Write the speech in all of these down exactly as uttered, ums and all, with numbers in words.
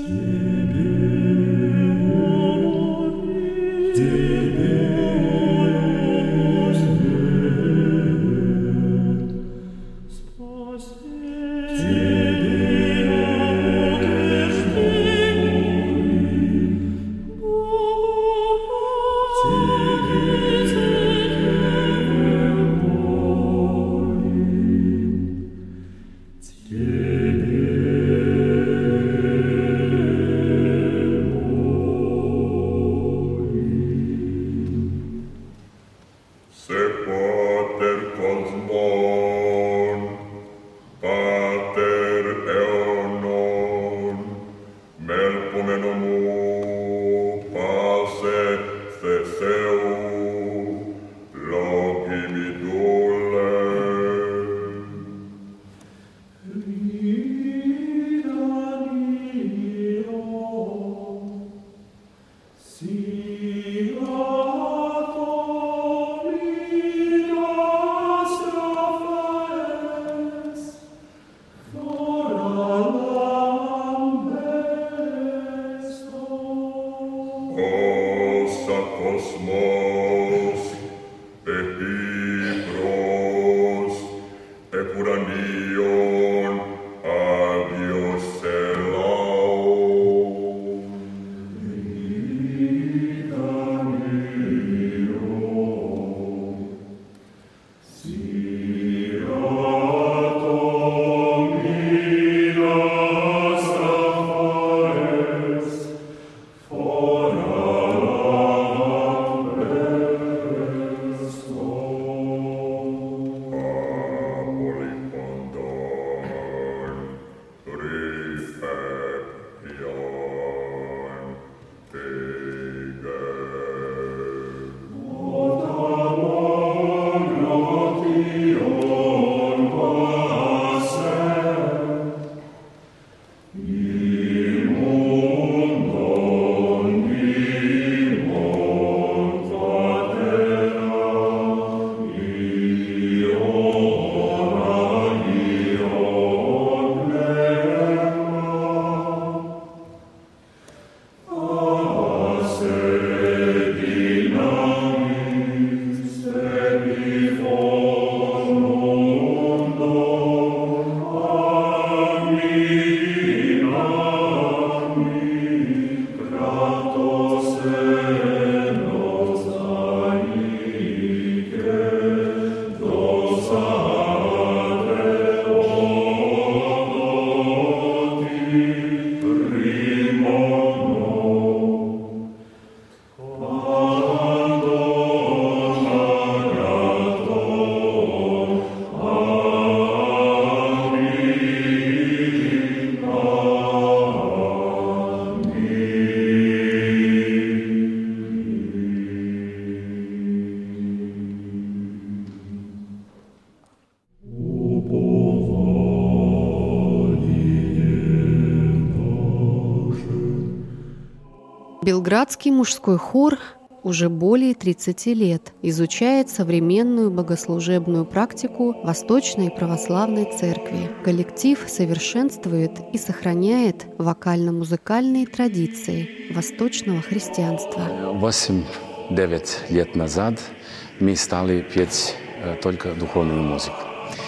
Белградский мужской хор уже более тридцати лет изучает современную богослужебную практику Восточной Православной Церкви. Коллектив совершенствует и сохраняет вокально-музыкальные традиции восточного христианства. восемь-девять лет назад мы стали петь только духовную музыку.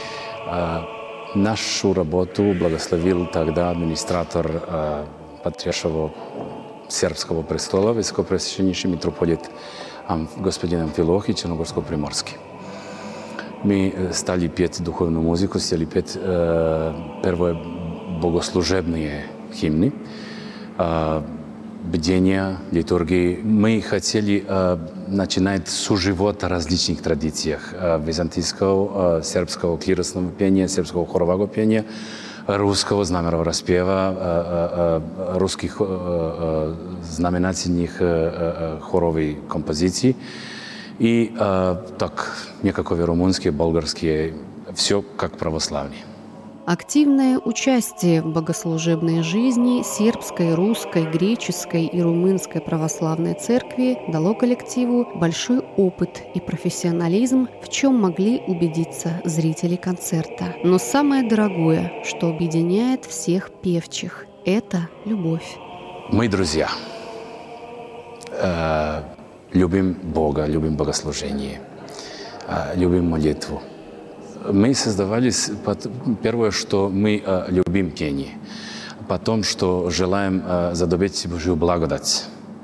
Нашу работу благословил тогда администратор Патриаршего Сербского престола, высокопресвященнейший митрополит господин Амфилохий Черногорско-Приморский. Мы стали петь духовную музыку, стали петь э, первые богослужебные гимны, э, бдения, литургии. Мы хотели э, начинать с живота различных традициях э, византийского, э, сербского клиросного пения, сербского хорового пения, русского знаменного распева, русских знаменательных хоровых композиций и так некоторые румынские, болгарские, все как православные. Активное участие в богослужебной жизни сербской, русской, греческой и румынской православной церкви дало коллективу большой опыт и профессионализм, в чем могли убедиться зрители концерта. Но самое дорогое, что объединяет всех певчих – это любовь. Мы друзья. Э, любим Бога, любим богослужение, э, любим молитву. Мы создавались, первое, что мы э, любим пение, потом, что желаем э, задобить Божью благодать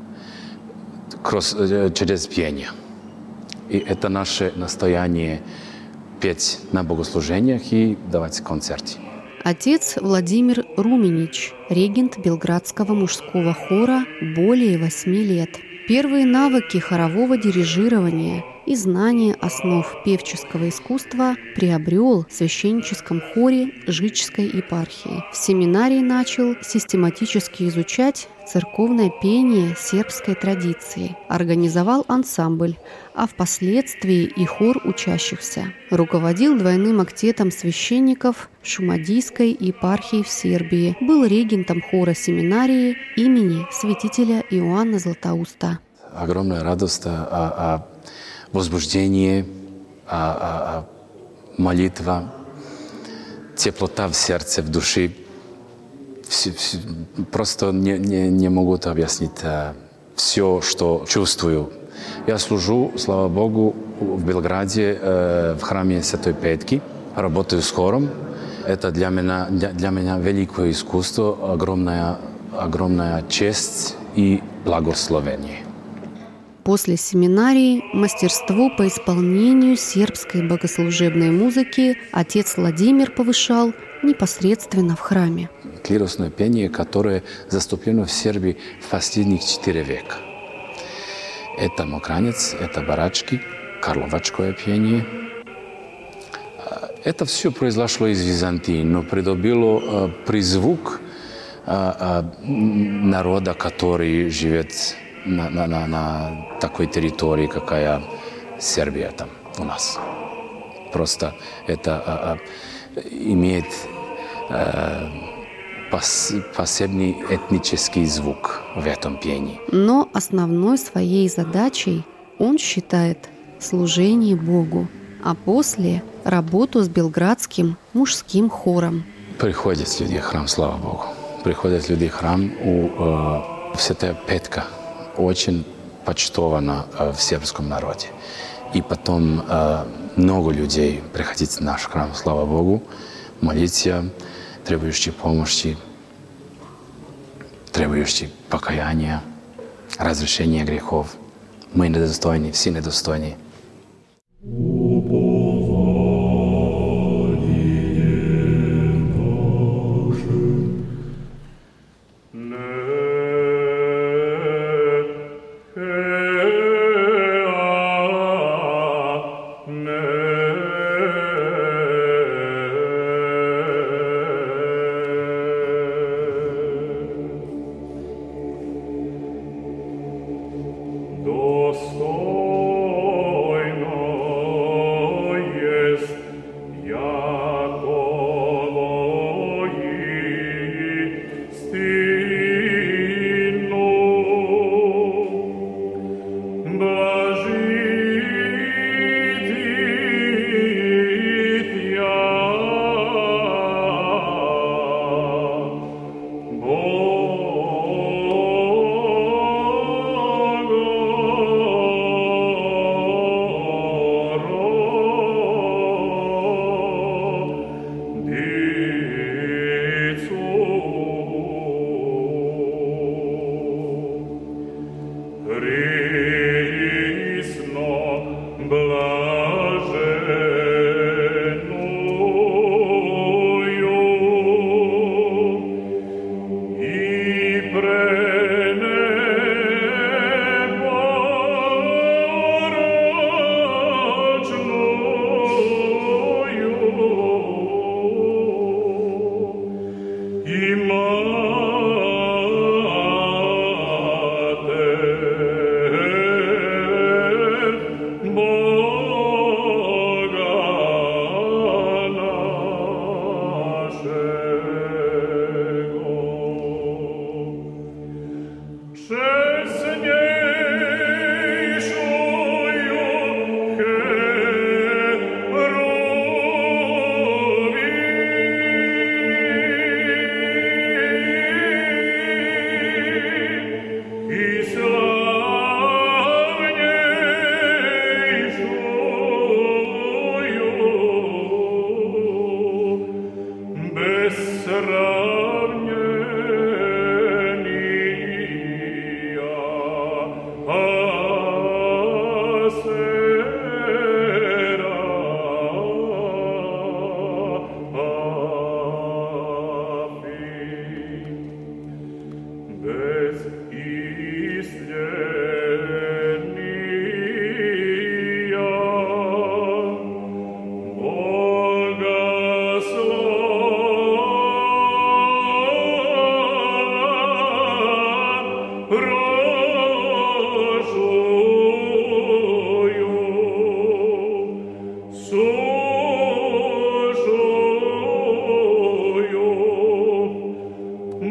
э, через пение. И это наше настояние петь на богослужениях и давать концерты. Отец Владимир Руменич, регент Белградского мужского хора более восьми лет. Первые навыки хорового дирижирования и знания основ певческого искусства приобрел в священническом хоре Жичской епархии. В семинарии начал систематически изучать церковное пение сербской традиции, организовал ансамбль, а впоследствии и хор учащихся. Руководил двойным октетом священников Шумадийской епархии в Сербии, был регентом хора семинарии имени святителя Иоанна Златоуста. Огромная радость, а, а, возбуждение, а, а, молитва, теплота в сердце, в душе. Все, все, просто не, не, не могут объяснить а, все, что чувствую. Я служу, слава Богу, в Белграде, э, в храме Святой Петки. Работаю с хором. Это для меня, для, для меня великое искусство, огромная, огромная честь и благословение. После семинарии мастерство по исполнению сербской богослужебной музыки отец Владимир повышал непосредственно в храме. Клиросное пение, которое заступлено в Сербии в последних четыре века. Это мокранец, это барачки, карловачкое пение. Это все произошло из Византии, но придобило призвук народа, который живет на, на, на, на такой территории, какая Сербия там у нас. Просто это а, а, имеет а, пос, посебный этнический звук в этом пении. Но основной своей задачей он считает служение Богу, а после – работу с Белградским мужским хором. Приходят люди в храм, слава Богу. Приходят люди в храм, у э, Святая Петка очень почтована э, в сербском народе. И потом э, много людей приходит в наш храм, слава Богу, молиться, требующие помощи, требующие покаяния, разрешения грехов. Мы недостойны, все недостойны.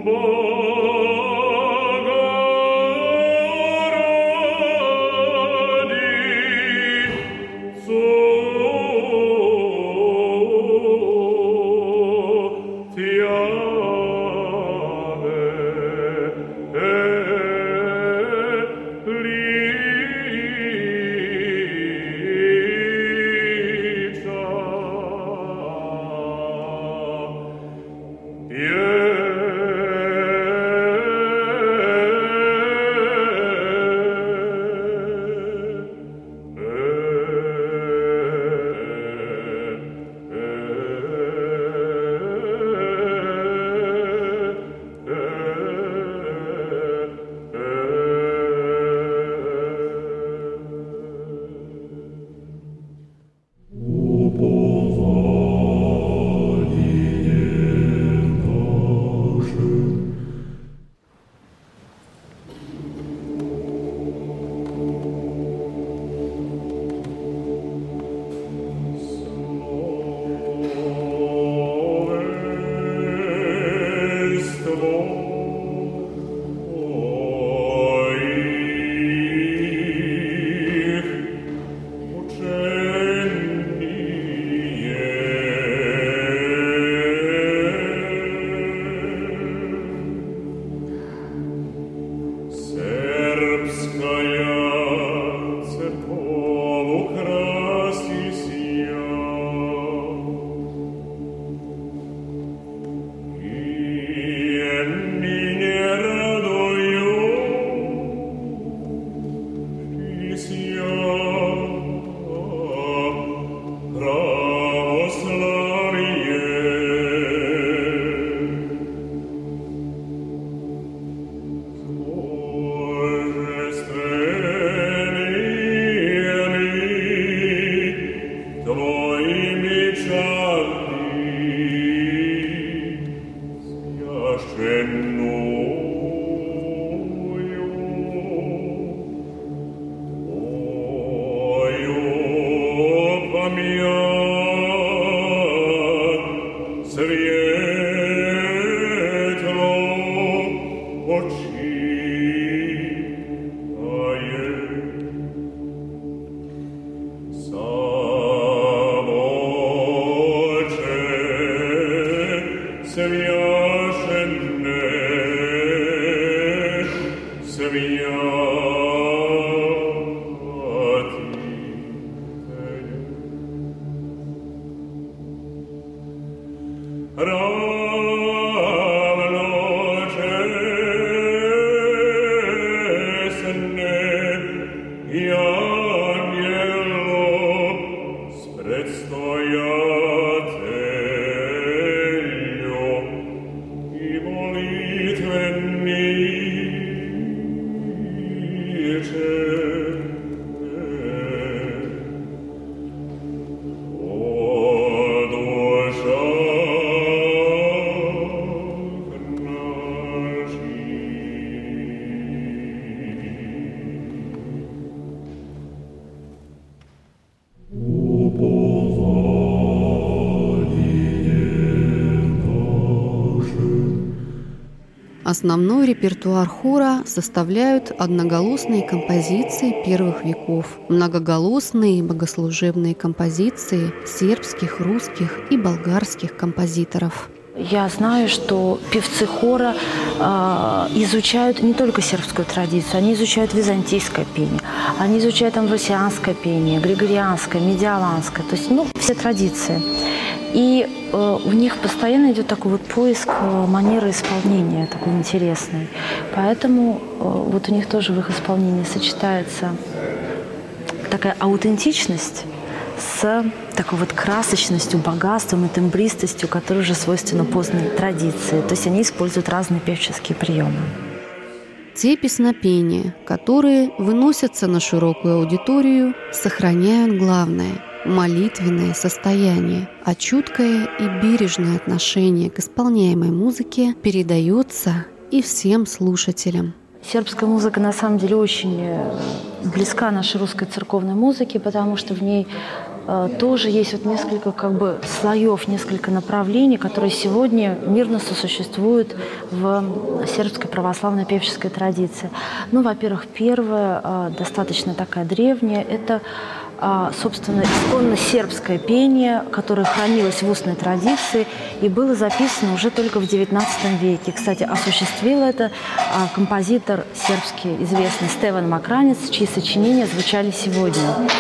Основной репертуар хора составляют одноголосные композиции первых веков, многоголосные богослужебные композиции сербских, русских и болгарских композиторов. Я знаю, что певцы хора э, изучают не только сербскую традицию, они изучают византийское пение, они изучают амвросианское пение, григорианское, медиаланское, то есть ну, все традиции. И э, у них постоянно идет такой вот поиск э, манеры исполнения, такой интересный. Поэтому э, вот у них тоже в их исполнении сочетается такая аутентичность с такой вот красочностью, богатством и тембристостью, которая уже свойственна поздней традиции. То есть они используют разные певческие приемы. Те песнопения, которые выносятся на широкую аудиторию, сохраняют главное – молитвенное состояние, а чуткое и бережное отношение к исполняемой музыке передается и всем слушателям. Сербская музыка на самом деле очень близка нашей русской церковной музыке, потому что в ней тоже есть вот несколько как бы слоев, несколько направлений, которые сегодня мирно сосуществуют в сербской православной певческой традиции. Ну, во-первых, первое, достаточно такая древняя, это, собственно, исконно сербское пение, которое хранилось в устной традиции и было записано уже только в девятнадцатом веке. Кстати, осуществил это композитор сербский, известный Стеван Макранец, чьи сочинения звучали сегодня.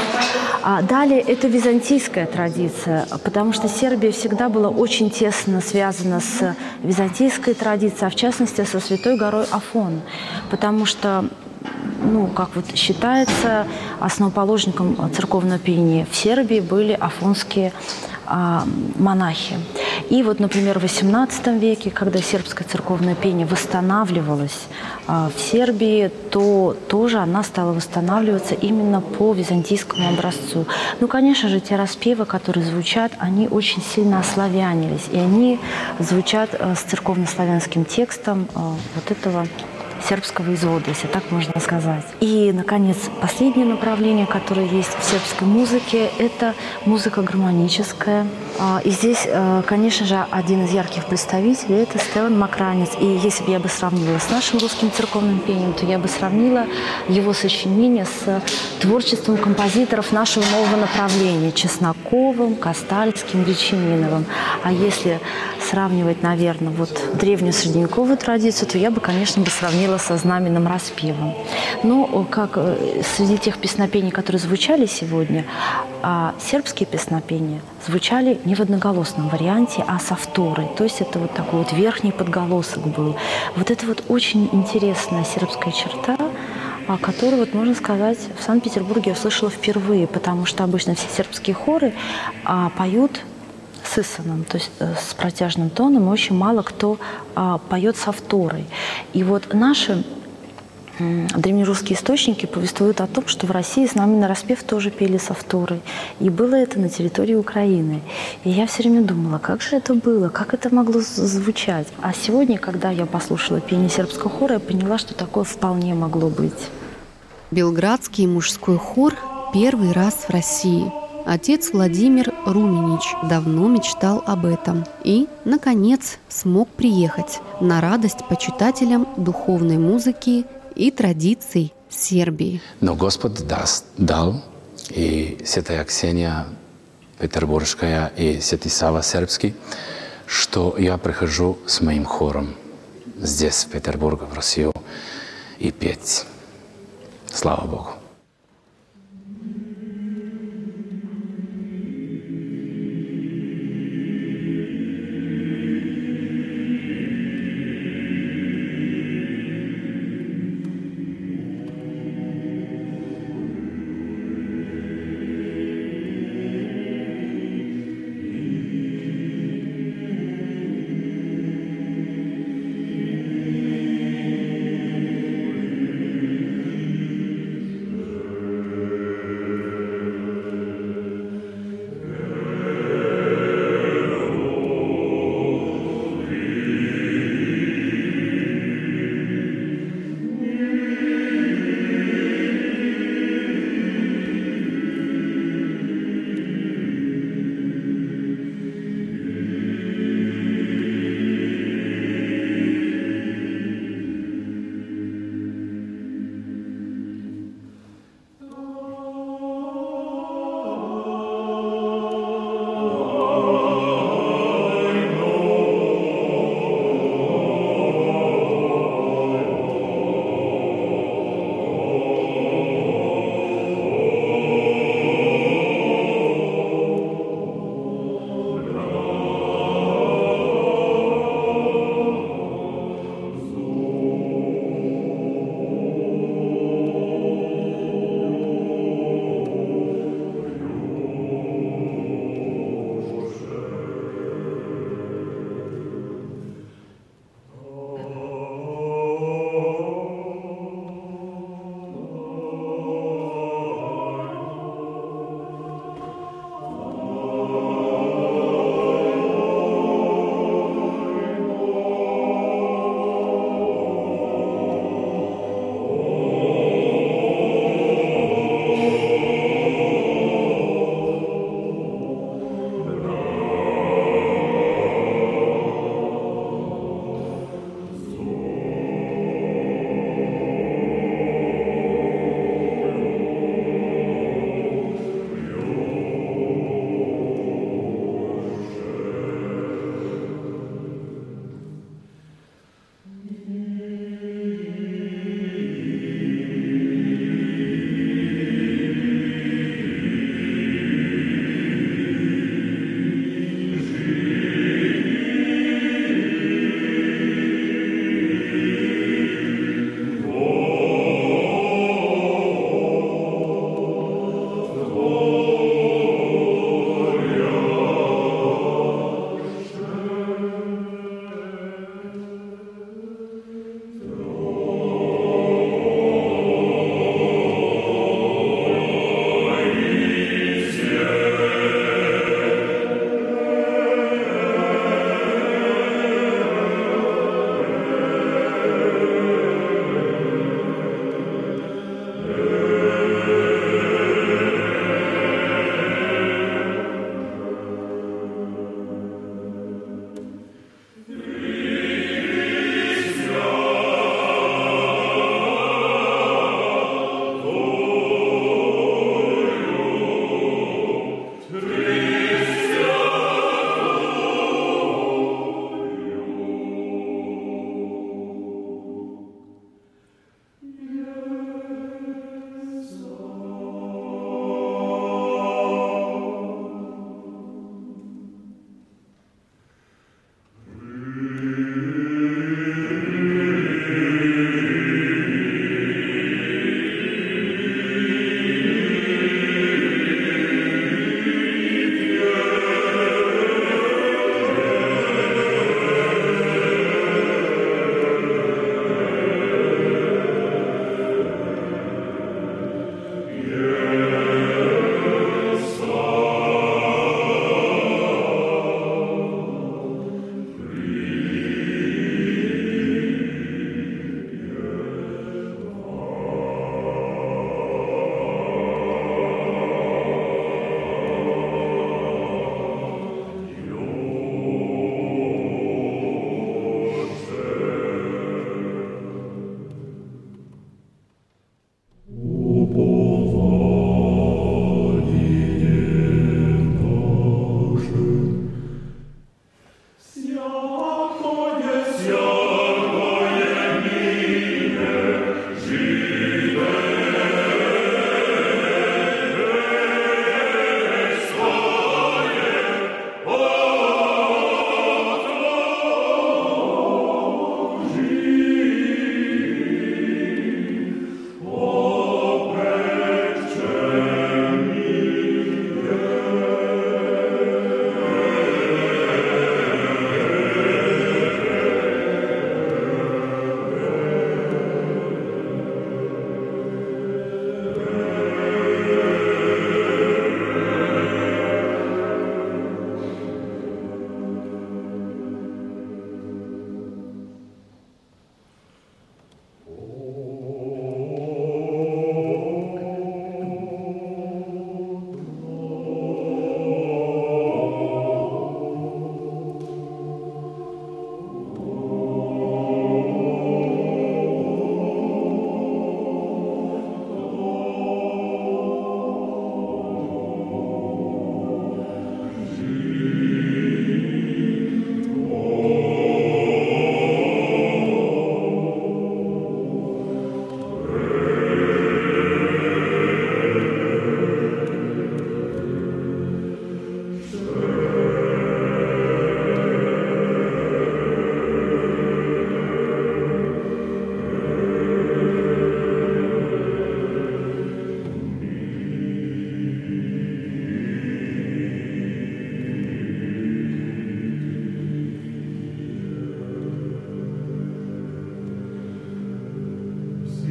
А далее это византийская традиция, потому что Сербия всегда была очень тесно связана с византийской традицией, а в частности со Святой горой Афон, потому что, ну, как вот считается, основоположником церковного пения в Сербии были афонские а, монахи. И вот, например, в восемнадцатом веке, когда сербское церковное пение восстанавливалось а, в Сербии, то тоже она стала восстанавливаться именно по византийскому образцу. Ну, конечно же, те распевы, которые звучат, они очень сильно ославянились, и они звучат а, с церковнославянским текстом а, вот этого сербского извода, если так можно сказать. И, наконец, последнее направление, которое есть в сербской музыке, это музыка гармоническая. И здесь, конечно же, один из ярких представителей – это Стеван Макранец. И если бы я бы сравнила с нашим русским церковным пением, то я бы сравнила его сочинение с творчеством композиторов нашего нового направления – Чесноковым, Костальским, Гречаниновым. А если сравнивать, наверное, вот древнюю средневековую традицию, то я бы, конечно, бы сравнила со знаменным распевом. Но как среди тех песнопений, которые звучали сегодня, сербские песнопения звучали не в одноголосном варианте, а со второй. То есть это вот такой вот верхний подголосок был. Вот это вот очень интересная сербская черта, которую, вот, можно сказать, в Санкт-Петербурге я услышала впервые, потому что обычно все сербские хоры а, поют с исоном, то есть с протяжным тоном, и очень мало кто а, поет со второй. И вот наши м, древнерусские источники повествуют о том, что в России знаменный распев тоже пели со второй. И было это на территории Украины. И я все время думала, как же это было, как это могло звучать. А сегодня, когда я послушала пение сербского хора, я поняла, что такое вполне могло быть. Белградский мужской хор первый раз в России. Отец Владимир Руменич давно мечтал об этом и, наконец, смог приехать на радость почитателям духовной музыки и традиций Сербии. Но Господь даст, дал, и святая Ксения Петербургская и святый Сава Сербский, что я прихожу с моим хором здесь, в Петербурге, в Россию, и петь. Слава Богу.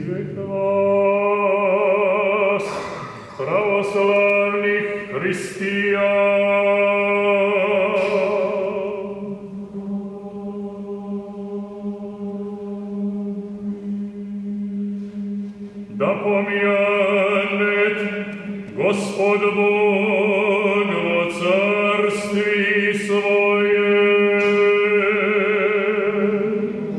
Свет вас, православных христиан! Да помянет Господь Бог во царстве Своем.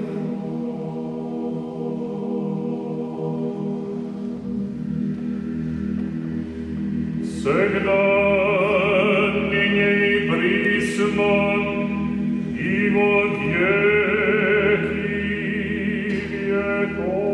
Всегда, ныне и присно, и во веки веков.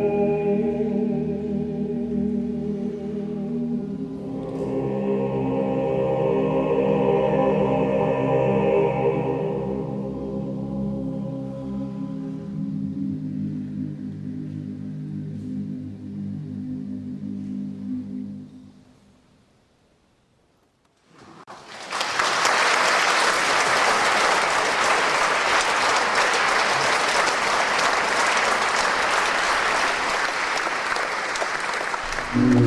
Thank you.